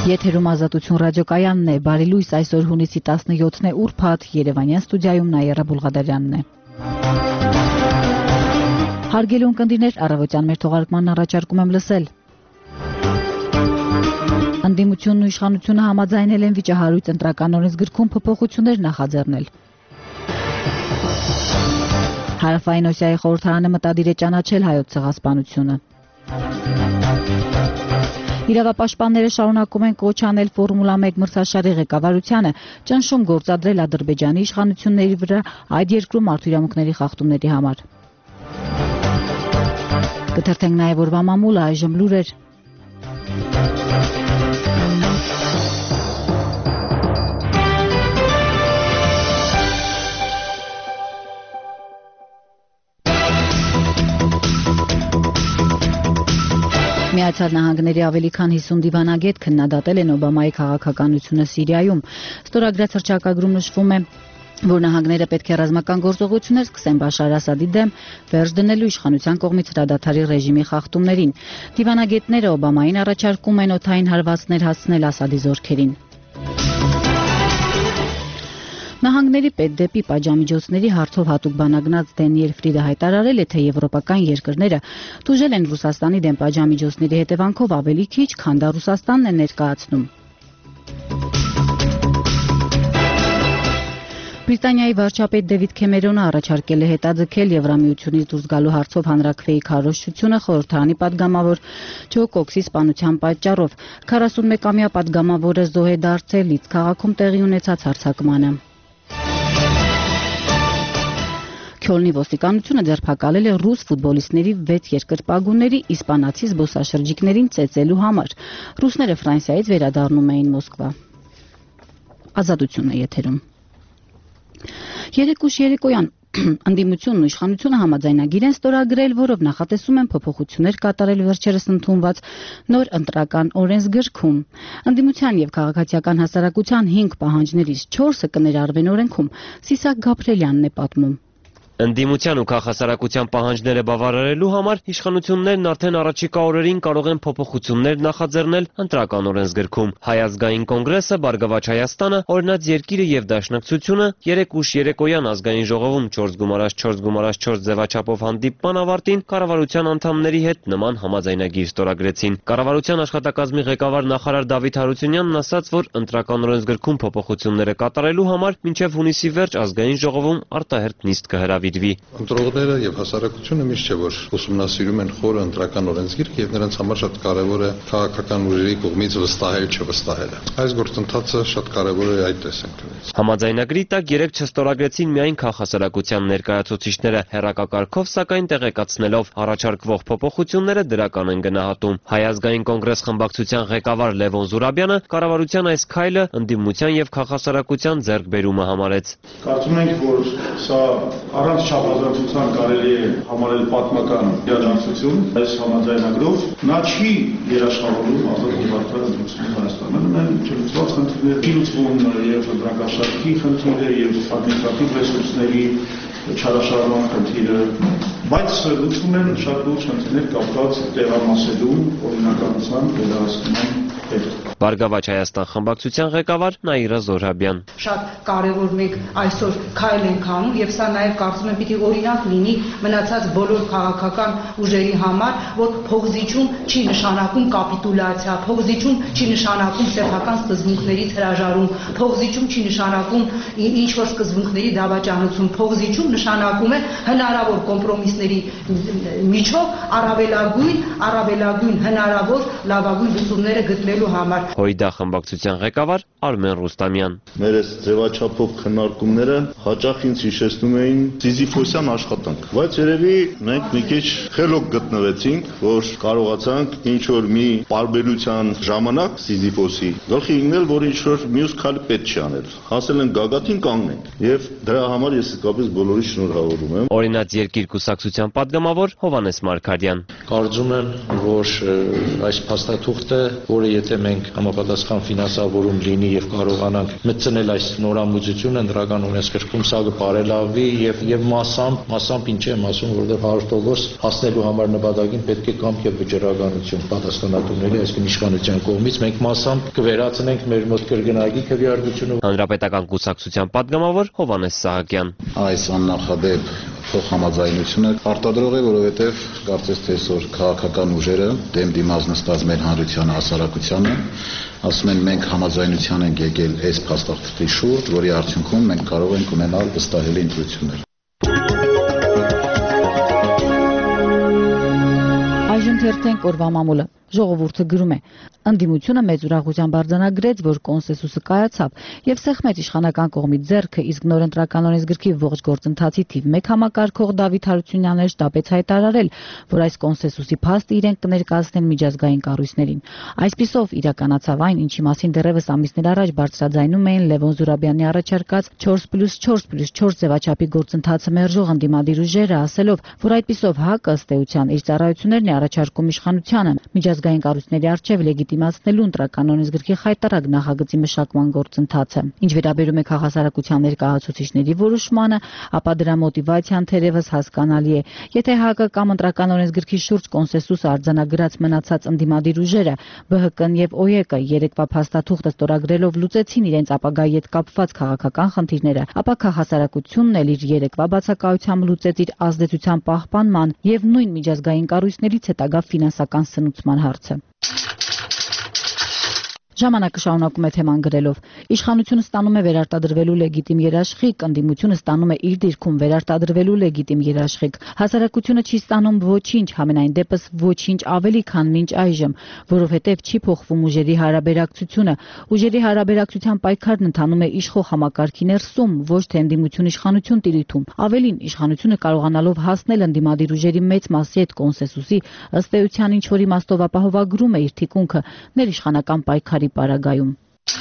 Եթերում Ազատություն ռադիոկայանն է, բարի լույս, այսօր հունիսի 17-ն է, ուրբաթ, Երևանյան ստուդիայում Նաիրա Բուլղադարյանն է։ Հարգելի ունկնդիրներ, առավոտյան մեր թողարկմանն առաջարկում եմ լսել։ Ընդդիմությունն ու իշխանությունը համաձայնել են վիճահարույց ընտրական օրենսգրքում փոփոխություններ նախաձեռնել։ Հարավային Օսիայի խորհրդարանը մտադիր է ճանաչել հայոց ցեղասպանությունը։ Իրավապաշտպանները շարունակում են կոչ անել Ֆորմուլա 1 մրցաշարի ղեկավարությանը ճնշում գործադրել Ադրբեջանի իշխանությունների վրա այդ երկրում մարդու իրավունքների խախտումների համար։ Կթերթենք նաև օրվա մամուլը, այժմ լուրեր։ Միացյալ Նահանգների ավելի քան 50 դիվանագետ քննադատել են Օբամայի քաղաքականությունը Սիրիայում։ Ստորագրած հռչակագրում նշվում է, որ նահանգները պետք է ռազմական գործողություններ սկսեն Բաշար Ասադի դեմ, վերջ դնելու իշխանության կողմից հրադադարի ռեժիմի խախտումներին։ Դիվանագետները Օբամային առաջարկում են օդային հարվածներ հասցնել Ասադի զորքերին։ Նահանգների պետդեպի պատժամիջոցների հարցով հատուկ բանագնաց Դենիել Ֆրիդը հայտարարել է, թե եվրոպական երկրները տուժել են Ռուսաստանի դեմ պատժամիջոցների հետևանքով ավելի քիչ, քան դա Ռուսաստանն է ներկայացնում։ Բրիտանիայի վարչապետ Դեվիդ Քեմերոնը առաջարկել է հետաձգել Եվրամիությունից դուրս գալու հարցով հանրաքվեի քարոզչությունը խորհրդարանի պատգամավոր Ջո Կոքսի սպանության պատճառով։ 41-ամյա պատգամավորը զոհ է դարձել Լիդս քաղաքում տեղի ունեցած հարձակմանը։ Քյոլնի ոստիկանությունը ձերբակալել է ռուս ֆուտբոլիստների 6 երկրպագուների իսպանացի զբոսաշրջիկներին ծեծելու համար։ Ռուսները Ֆրանսիայից վերադառնում էին Մոսկվա։ Ազատությունն է եթերում։ Երեկույթ երեկոյան ընդդիմությունն ու իշխանությունը համաձայնագիր են ստորագրել, որով նախատեսում են փոփոխություններ կատարել վերջերս ընդունված նոր ընտրական օրենսգրքում։ Ընդդիմության եւ քաղաքացիական հասարակության 5 պահանջներից 4-ը կներառվեն օրենքում։ Սիսակ Գաբրելյանն է պատմում։ Ընդդիմության ու քաղաքասարակության պահանջները բավարարելու համար իշխանություններն արդեն առաջիկա օրերին կարող են փոփոխություններ նախաձեռնել ընտրական օրենսգրքում։ Հայ ազգային կոնգրեսը, Բարգավաճ Հայաստանը, Օրինաց երկիրը եւ Դաշնակցությունը երեկ ուշ երեկոյան ազգային ժողովում 4x4x4 ձևաչափով հանդիպման ավարտին կառավարության անդամների հետ նման համաձայնագիր ստորագրեցին։ Կառավարության աշխատակազմի ղեկավար նախարար Դավիթ Հարությունյանն ասաց, որ ընտրական օրենսգրքում փոփոխությունները կատարելու համար մինչև հունիսի վերջ ազգային ժողովում արտահերթ նիստ կհրավիրվի։ Ընտրողները եւ հասարակությունը միշտ չէ որ ուսումնասիրում են խորը ընտրական օրենսգիրք եւ նրանց համար շատ կարեւոր է քաղաքական ուժերի կողմից վստահել չվստահելը։ Այս գործընթացը շատ կարեւոր է այդ տեսանկյունից։ Համաձայնագրի տակ երեք չստորագրեցին միայն քաղաքասարակության ներկայացուցիչները, հեռակակարգով սակայն տեղեկացնելով առաջարկվող փոփոխությունները դրական են գնահատում։ Հայ ազգային կոնգրես խմբակցության ղեկավար Լևոն Զուրաբյանը կառավարության այս քայլը ընդդիմության եւ քաղաքասարակության ձեռքբերումը համարեց։ Կարծում ենք, որ սա առանց չափազանցության կարելի է համարել պատմական իրադարձություն այս համաձայնագրով։ Նա չի երաշխավորում ազատ եւ արդար ընտրություններ Հայաստանում, են չլուծված խնդիրներ, չի լուծվում եւ ընտրակաշարքի խնդիրը եւ ադմինիստրատիվ ռեսուրսների չարաշարման խնդիրը, բայց լուծվում են շատ լուրջ խնդիրներ կապված տեղամասելու օրինականության վերահսկման հետ։ Բարգավաճ Հայաստան խմբակցության ղեկավար Նաիրա Զոհրաբյան։ Շատ կարևոր մենք այսօր քայլ ենք անում եւ սա նաեւ կարծում եմ պիտի օրինակ լինի մնացած բոլոր քաղաքական ուժերի համար, որ փողզիչում չի նշանակում կապիտուլյացիա, փողզիչում չի նշանակում սեփական սկզբունքներից հրաժարում, փողզիչում չի նշանակում ինչ որ սկզբունքների դավաճանություն, փողզիչում նշանակում է հնարավոր կոմպրոմիսների միջով առավելագույն հնարավոր լավագույն լուծումները գտնելու համար։ Հույդա խմբակցության ղեկավար Արմեն Ռուստամյան։ Մեր այս ձևաչափով քննարկումները հաճախ ինձ հիշեցնում էին Սիզիֆոսյան աշխատանք, բայց երևի մենք մի քիչ խելոք գտնվեցինք, որ կարողացանք ինչ որ մի պարբերության ժամանակ Սիզիֆոսի գլխի ընկնել, որ ինչ որ մյուս քայլ պետք չի անել։ Հասել են գագաթին կանգնենք եւ դրա համար ես իսկապես բոլորի շնորհավորում եմ։ Օրինաց երկիր կուսակցության կուսակցության պատգամավոր Հովհաննես Մարգարյան։ Կարծում եմ, որ այս փաստաթուղթը, որը եթե մենք համապատասխան ֆինանսավորում լինի եւ կարողանանք մտցնել այս նորամուծությունը ընդրական օրենսգրքում, սա կբարելավի եւ մասամբ ինչ եմ ասում, որովհետեւ 100% հասնելու համար նպատակին պետք է կամք եւ վճռականություն պատասխանատուների, այսինքն իշխանության կողմից մենք մասամբ կվերացնենք մեր մոտ կրկնակի քվեարկությունը։ Հանրապետական կուսակցության պատգամավոր Հովհաննես Սահակյան։ Այս աննախադեպ փոխհամաձայնությունը արտադրող է, որովհետև կարծես թե այսօր քաղաքական ուժերը դեմ դիմաց նստած մեր հանրությանը, հասարակությանը, ասում են մենք համաձայնության ենք եկել այս փաստաթղթի շուրջ, որի արդյունքում մենք կարող ենք ունենալ վստահելի ընտրություններ։ Այժմ թերթենք օրվա մամուլը։ Ժողովուրդը գրում է. ընդդիմությունը մեծ ուրախությամբ արձանագրեց, որ կոնսենսուսը կայացավ եւ սեղմեց իշխանական կողմից ձեռքը, իսկ նոր ընտրական օրենսգրքի ողջ գործընթացի թիվ 1 համակարգող Դավիթ Հարությունյանն էր շտապեց հայտարարել, որ այս կոնսենսուսի փաստը իրենք կներկայացնեն միջազգային կառույցներին։ Այսպիսով իրականացավ այն, ինչի մասին դեռևս ամիսներ առաջ բարձրաձայնում էին Լևոն Զուրաբյանի առաջարկած 4+4+4 ձևաչափի գործընթացը մերժող ընդդիմադիր ուժերը, ասելով, որ այդպիսով ՀԱԿ-ը ըստ էության իր ծառայություններն է առաջարկում իշխանությանը միջազգային կառույցների արչև լեգիտիմացնելու ընտրական օրենսգրքի խայտարակ նախագծի մշակման գործընթացը։ Ինչ վերաբերում է քաղաքասարակության ներկայացուցիչների որոշմանը, ապա դրա մոտիվացիան թերևս հասկանալի է։ Եթե ՀԱԿ-ը կամ ընտրական օրենսգրքի շուրջ կոնսենսուս արձանագրած մնացած ընդդիմադիր ուժերը, ԲՀԿ-ն եւ ՕԵԿ-ը երեկվա փաստաթուղթը ստորագրելով լուծեցին իրենց ապագայի հետ կապված քաղաքական խնդիրները, ապա քաղաքասարակությունն էլ իր երեկվա բացակայությամբ լուծեց իր ազդեցության պահպանման եւ նույն միջազգային կառույցներից հետագա ֆինանսական սնուցման հարցը։ Ժամանակը շարունակում է թեման գրելով. իշխանությունը ստանում է վերարտադրվելու լեգիտիմ երաշխիք, ընդդիմությունը ստանում է իր դիրքում վերարտադրվելու լեգիտիմ երաշխիք։ Հասարակությունը չի ստանում ոչինչ, համենայն դեպս ոչինչ ավելի, քան մինչ այժմ, որովհետև չի փոխվում ուժերի հարաբերակցությունը։ Ուժերի հարաբերակցության պայքարն ընթանում է իշխող համակարգի ներսում, ոչ թե ընդդիմություն-իշխանություն տիրույթում։ Ավելին, իշխանությունը կարողանալով հասնել ընդդիմադիր ուժերի մեծ մասի հետ կոնսենսուսի, ըստ էության ինչ-որ իմաստով ապահովագրում է իր թիկունքը ներիշխանական պայքարի պարագայում։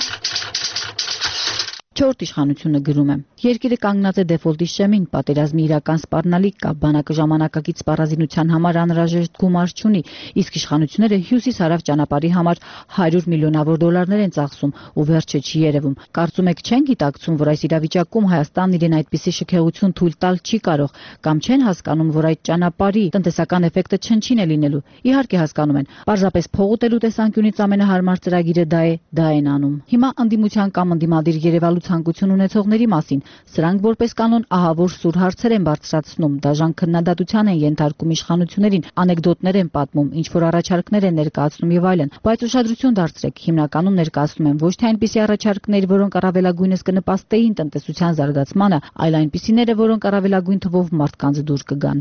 Չորրորդ իշխանությունը գրում է. երկիրը կանգնած է դեֆոլտի շեմին, պատերազմի իրական սպառնալիք կա, բանակը ժամանակակից սպառազինության համար անհրաժեշտ գումար չունի, իսկ իշխանությունները հյուսիս-հարավ ճանապարհի համար 100 միլիոնավոր դոլարներ են ծախսում ու վերջը չի երևում։ Կարծում եք չեն գիտակցում, որ այս իրավիճակում Հայաստանն իրեն այդպիսի շքեղություն թույլ տալ չի կարող, կամ չեն հասկանում, որ այդ ճանապարհի տնտեսական էֆեկտը չնչին է լինելու։ Իհարկե հասկանում են, պարզապես փող ուտելու տեսանկյունից ամենահարմար ծրագիրը դա են անում։ Հիմա ընդդիմության կամ ընդդիմադիր Երևանու ցանկություն ունեցողների մասին սրանք որպես կանոն ահավոր սուր հարցեր են բարձրացնում, դաժան քննադատության են ենթարկում իշխանություններին, անեկդոտներ են պատմում, ինչ որ առաջարկներ են ներկայացնում եւ այլն, բայց ուշադրություն դարձրեք, հիմնականում ներկայացնում են ոչ թե այնպիսի առաջարկներ, որոնք առավելագույնս կնպաստեին տնտեսության զարգացմանը, այլ այնպիսիները, որոնք առավելագույն թվով մարդկանց դուր կգան։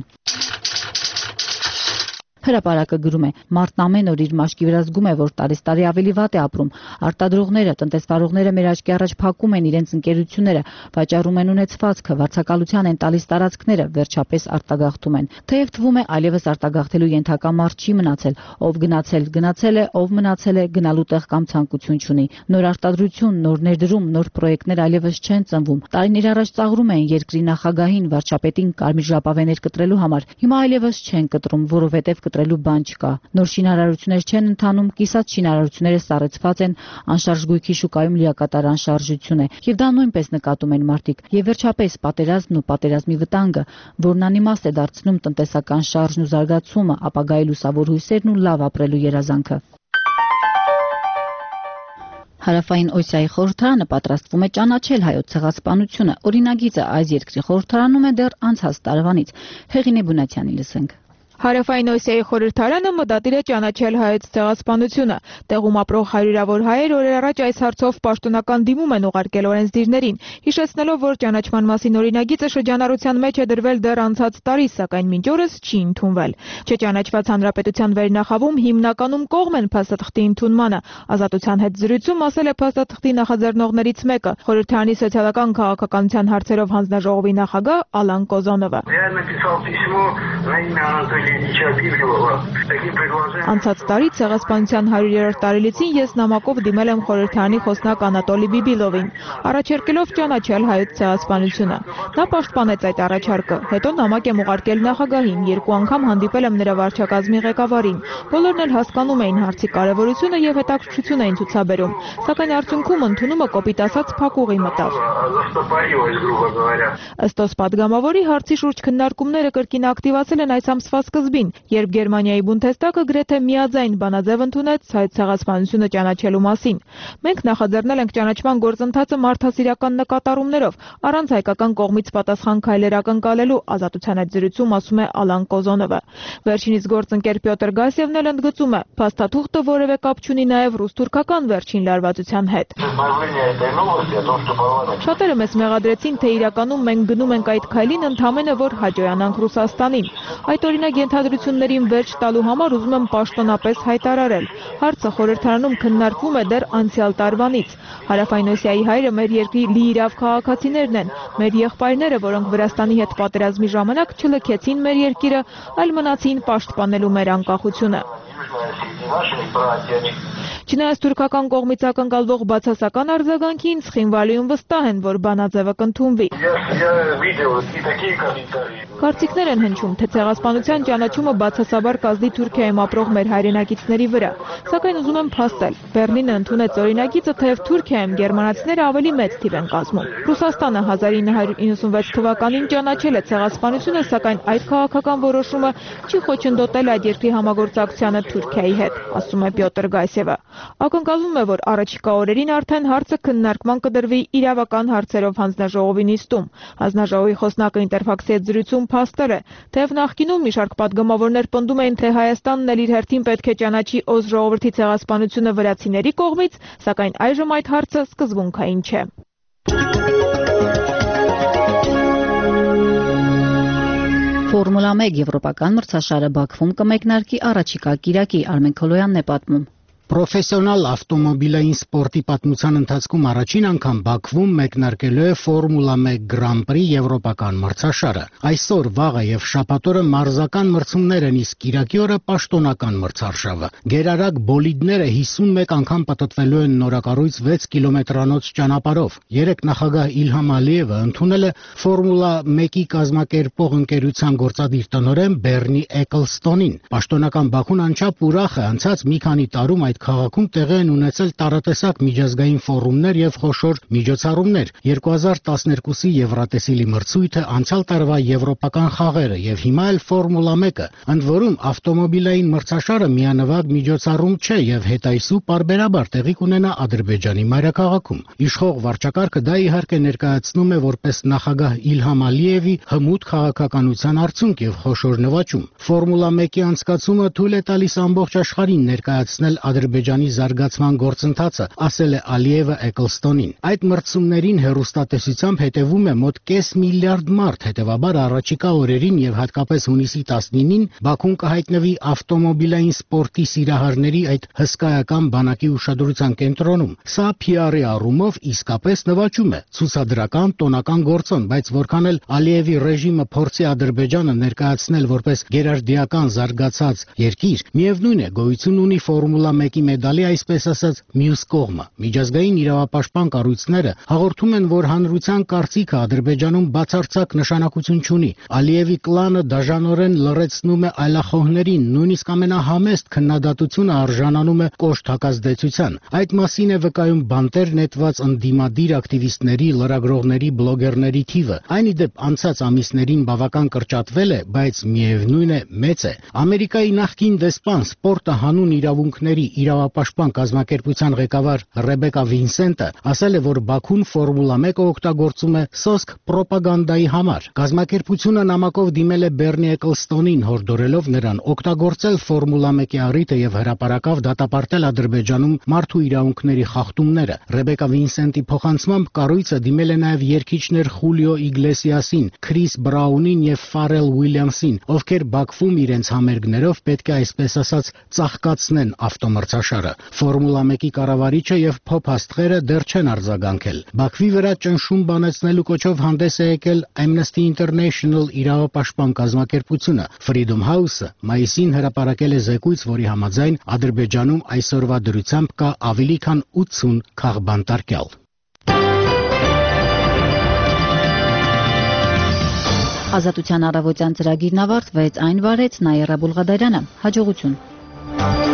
Հրապարակը գրում է. մարդն ամեն օր իր մաշկի վրա զգում է, որ տարի ավելի վատ է ապրում։ Արտադրողները, տնտեսվարողները մեր աչքի առաջ փակում են իրենց ընկերությունները, վաճառում են ունեցվածքը, վարձակալության են տալիս տարածքները, վերջապես արտագաղթում են։ Թեև թվում է այլևս արտագաղթելու ենթակա մարդ չի մնացել, ով գնացել է, ով մնացել է, գնալու տեղ կամ ցանկություն չունի։ Նոր արտադրություն, նոր ներդրում, նոր պրոյեկտներ այլևս չեն ծնվում։ Տարիներ առաջ ծաղրում էին երկրի նախագահին, վարչապետին կարմիր ժապավեներ կտրելու համար։ Հիմա այլևս չեն կտրում, որովհետև կտրելու բան չկա։ Նոր շինարարություններ չեն ընթանում, կիսած շինարարությունները սառեցված են, անշարժ գույքի շուկայում լիակատար անշարժություն է։ Եվ դա նույնպես նկատում են մարդիկ։ Եվ վերջապես պատերազմն ու պատերազմի վտանգը, որն անիմաստ է դարձնում տնտեսական շարժն ու զարգացումը, ապագայի լուսավոր հույսերն ու լավ ապրելու երազանքը։ Հարավային Օսիայի խորհրդարանը պատրաստվում է ճանաչել հայոց ցեղասպանությունը։ Օրինագիծը այս երկրի խորհրդարանում է դեռ անցած տարվանից։ Հեղինե Բունացյանի լսենք։ Հարավային Օսիայի խորհրդարանը մտադիր է ճանաչել հայոց ցեղասպանությունը։ Տեղում ապրող հարյուրավոր հայեր օրեր առաջ այս հարցով պաշտոնական դիմում են ուղարկել օրենսդիրներին, հիշեցնելով, որ ճանաչման մասին օրինագիծը շրջանառության մեջ է դրվել դեռ անցած տարի, սակայն մինչ օրս չի ընդունվել։ Չճանաչված հանրապետության վերնախավում հիմնականում կողմ են փաստաթղթի ընդունմանը։ Ազատության հետ զրույցում ասել է փաստաթղթի նախաձեռնողներից մեկը, խորհրդարանի սոցիալական քաղաքականության հարցերով հանձնաժողովի նախագահ Ալան Կոզոնովը։ Անցած տարի Ցեղասպանության 100-րդ տարելիցին ես նամակով դիմել եմ խորհրդարանի խոսնակ Անատոլի Բիբիլովին, առաջարկելով ճանաչել հայոց ցեղասպանությունը։ Նա պաշտպանեց այդ առաջարկը, հետո նամակ եմ ուղարկել նախագահին, 2 անգամ հանդիպել եմ նրա վարչակազմի ղեկավարին։ Բոլորն էլ հասկանում էին հարցի կարևորությունը եւ հետաքրքրություն էին ցուցաբերում, սակայն արդյունքում ընդունումը կոպիտ ասած փակուղի մտավ։ Ըստ ոս պատգամավորի, հարցի շուրջ քննարկումները կրկին ակտիվացել են այս ամսվա սկզբին, երբ Գերմանիայի Բունդեստագը գրեթե միաձայն բանաձև ընդունեց հայոց ցեղասպանությունը ճանաչելու մասին։ Մենք նախաձեռնել ենք ճանաչման գործընթացը մարդասիրական նկատառումներով, առանց հայկական կողմից պատասխան քայլեր ակնկալելու, Ազատության այդ զրույցում ասում է Ալան Կոզոնովը։ Վերջինիս գործընկեր Պյոտր Գասևն էլ ընդգծում է, փաստաթուղթը որևէ կապ չունի նաև ռուս-թուրքական վերջին լարվածության հետ։ Շատերը մեզ մեղադրեցին, թե իրականում մենք գնում ենք այդ քայլին ընդամենը որ հաջողանանք Ռուսաստանին։ Այդ օրինակ ենթադրություններին վերջ տալու համար ուզում եմ պաշտոնապես հայտարարել։ Հարցը խորհրդարանում քննարկվում է դեռ անցյալ տարվանից։ Հարավային Օսիայի հայրը մեր երկրի լիիրավ քաղաքացիներն են։ Մեր եղբայրները, որոնք Վրաստանի հետ պատերազմի ժամանակ չլքեցին մեր երկիրը, այլ մնացին պաշտպանելու մեր անկախությունը։ Չնայած թուրքական կողմից ակնկալվող բացասական արձագանքին, Ცხինվալիում վստահ են, որ բանաձևը կընդունվի։ Կարծիքներ են հնչում, թե ցեղասպանության ճանաչումը բացասաբար կազդի Թուրքիայում ապրող մեր հայրենակիցների վրա, սակայն ուզում եմ փաստել, Բեռլինը ընդունեց օրինագիծը, թեև Թուրքիայում գերմանացիները ավելի մեծ թիվ են կազմում։ Ռուսաստանը 1996 թվականին ճանաչել է ցեղասպանությունը, սակայն այդ քաղաքական որոշումը չի խոչընդոտել այդ երկրի համագործակցությանը Թուրքիայի հետ, ասում է Պյոտր Գասևը։ Ակնկալվում է, որ առաջիկա օրերին արդեն հարցը քննարկման կդրվի իրավական հարցերով հանձնաժողովի նիստում։ Հանձնաժողովի խոսնակը Ինտերֆաքսի հետ զրույցում փաստել է, թեև նախկինում մի շարք պատգամավորներ պնդում էին, թե Հայաստանն էլ իր հերթին պետք է ճանաչի Օզ ժողովրդի ցեղասպանությունը վրացիների կողմից, սակայն այժմ այդ հարցը սկզբունքային չէ։ Ֆորմուլա 1 եվրոպական մրցաշարը Բաքվում կմեկնարկի առաջիկա կիրակի, Արմեն Քոլոյանն է պատմում։ Պրոֆեսիոնալ ավտոմոբիլային սպորտի պատմության ընթացքում առաջին անգամ Բաքվում մեկնարկելու է Ֆորմուլա 1 Grand Prix եվրոպական մրցաշարը։ Այսօր, վաղը եւ շաբաթ օրը մարզական մրցումներ են, իսկ կիրակի օրը պաշտոնական մրցարշավը։ Գերարագ բոլիդները 51 անգամ պատտվելու են նորակառույց 6 կիլոմետրանոց ճանապարհով։ Երեկ նախագահ Իլհամ Ալիևը ընդունել է Ֆորմուլա 1-ի կազմակերպող ընկերության գործադիր տնօրեն Բեռնի Էկլստոնին։ Պաշտոնական Բաքուն անչափ ուրախ է, անցած մի քանի տարում այդ քաղաքում տեղի են ունեցել տարատեսակ միջազգային ֆորումներ եւ խոշոր միջոցառումներ։ 2012-ի Եվրատեսիլի մրցույթը, անցյալ տարվա եվրոպական խաղերը եւ հիմա էլ Ֆորմուլա 1-ը։ Ընդ որում ավտոմոբիլային մրցաշարը միանվագ միջոցառում չէ եւ հետայսու պարբերաբար տեղի կունենա Ադրբեջանի մայրաքաղաքում։ Իշխող վարչակարգը դա իհարկե ներկայացնում է որպես նախագահ Իլհամ Ալիևի հմուտ քաղաքականության արդյունք եւ խոշոր նվաճում։ Ֆորմուլա 1-ի անցկացումը թույլ է տալիս ամբողջ աշխարհին ներկայացնել Ադրբեջանի զարգացման գործընթացը, ասել է Ալիևը Էկլստոնին։ Այդ մրցումներին հեռուստատեսությամբ հետևում է մոտ կես միլիարդ մարդ, հետևաբար առաջիկա օրերին եւ հատկապես հունիսի 19-ին Բաքուն կհայտնվի ավտոմոբիլային սպորտի սիրահարների այդ հսկայական բանակի ուշադրության կենտրոնում։ Սա PR-ի առումով իսկապես նվաճում է, ցուցադրական, տոնական գործոն, բայց որքան էլ Ալիևի ռեժիմը փորձի Ադրբեջանը ներկայացնել որպես գերարդիական զարգացած երկիր, միևնույն է գոյություն ունի Ֆորմուլա 1-ի մեդալի, այսպես ասած, մյուս կողմը։ Միջազգային իրավապաշտպան կառույցները հաղորդում են, որ հանրության կարծիքը Ադրբեջանում բացարձակ նշանակություն չունի։ Ալիևի կլանը դաժանորեն լռեցնում է այլախոհներին, նույնիսկ ամենահամեստ քննադատությունը արժանանում է կոշտ հակազդեցության։ Այդ մասին է վկայում բանտեր նետված ընդդիմադիր ակտիվիստների, լրագրողների, բլոգերների թիվը։ Այն ի դեպ անցած ամիսներին բավական կրճատվել է, բայց միևնույն է մեծ է։ Ամերիկայի նախկին դեսպան, սպորտը հանուն իրավունքների իրավապաշտպան կազմակերպության ղեկավար Ռեբեկա Վինսենտը ասել է, որ Բաքուն Ֆորմուլա 1-ը օգտագործում է սոսկ պրոպագանդայի համար։ Կազմակերպությունը նամակով դիմել է Բեռնի Էկլստոնին, հորդորելով նրան օգտագործել Ֆորմուլա 1-ի առիթը եւ հրապարակավ դատապարտել Ադրբեջանում մարդու իրավունքների խախտումները։ Ռեբեկա Վինսենտի փոխանցմամբ կառույցը դիմել է նաեւ երգիչներ Խուլիո Իգլեսիասին, Քրիս Բրաունին եւ Ֆարել Ուիլյամսին, ովքեր Բաքվում իրենց համերգներով պետք է այսպես ասած ծաղկացնեն ավտոմրցաշարը։ մրցաշարը։ Ֆորմուլա 1-ի կառավարիչը եւ փոփ աստղերը դեռ չեն արձագանքել։ Բաքվի վրա ճնշում բանեցնելու կոչով հանդես է եկել Amnesty International իրավապաշտպան կազմակերպությունը։ Freedom House-ը մայիսին հրապարակել է զեկույց, որի համաձայն Ադրբեջանում այսօրվա դրությամբ կա ավելի քան 80 քաղբանտարկյալ։ Ազատության առավոտյան ծրագիրն ավարտվեց, այն վարեց Նաիրա Բուլղադարյանը։ Հաջողություն։